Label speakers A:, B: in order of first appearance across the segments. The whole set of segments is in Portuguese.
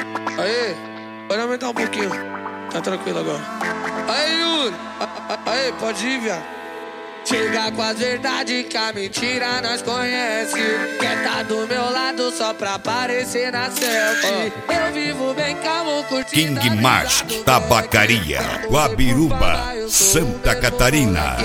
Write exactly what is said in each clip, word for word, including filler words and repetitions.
A: Aê, pode aumentar um pouquinho. Tá tranquilo agora. Aê, Yuri. Aê, pode ir, viado. Chega com as verdades que a mentira nós conhece. Quer tá do meu lado só pra aparecer na selfie. Oh. Eu vivo bem calmo, curtindo
B: King Mask, Tabacaria, Guabiruba, Santa Catarina.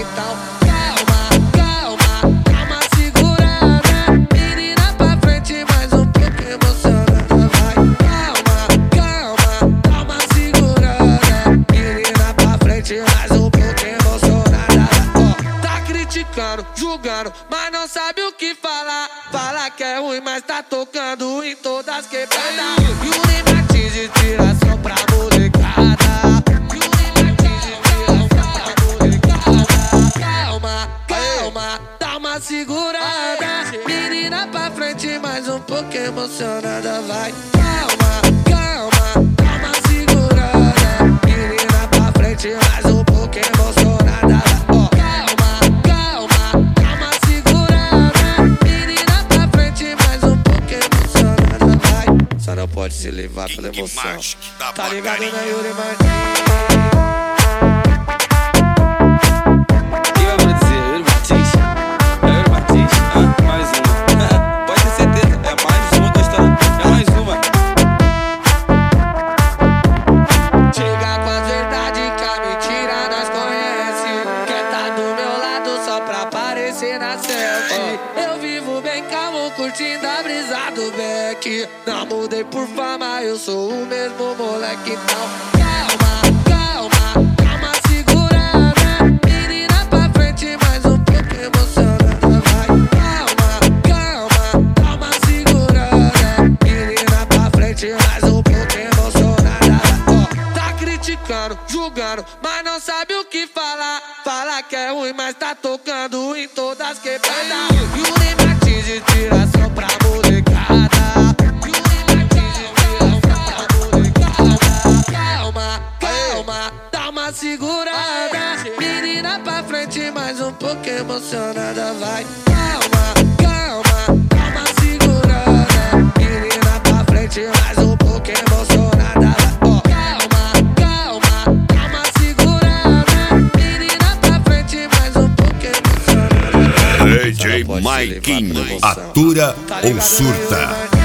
A: Julgando, mas não sabe o que falar. Fala que é ruim, mas tá tocando em todas quebradas. Yuri Martins de tiração pra molecada. Yuri Martins de tiração pra molecada. Calma, calma, dá uma segurada. Menina pra frente, mais um pouco emocionada. Vai, calma, calma, dá uma segurada. Menina pra frente, mais um pouco emocionada. Não pode se levar pela emoção.
B: Mask,
A: tá ligado, né, Yuri Martins?
C: O que vai dizer? Yuri Martins? É Yuri Martins? Ah, mais uma. Pode ter certeza, é mais uma gostando. É mais uma.
A: Chega com as verdades que a mentira nós conhece. Quer tá do meu lado só pra aparecer na selfie. Oh. Eu vivo bem calmo, curtindo a brisa do Beck. Não mudei por fama, eu sou o mesmo moleque. Então calma, calma, calma, segurada. Menina pra frente, mais um pouco emocionada. Vai, calma, calma, calma, segurada. Menina pra frente, mais um pouco emocionada. Oh, tá criticando, julgando, mas não sabe o que falar. Fala que é ruim, mas tá tocando em todas quebradas. Yuri Martins de tiração pra molecada. Segurada, menina pra frente, mais um pouco emocionada. Vai, calma, calma, calma, segurada. Menina pra frente, mais um pouco emocionada. Oh, calma, calma, calma, segurada. Menina pra frente, mais um pouco emocionada.
B: D J Maikinho, atura ou surta?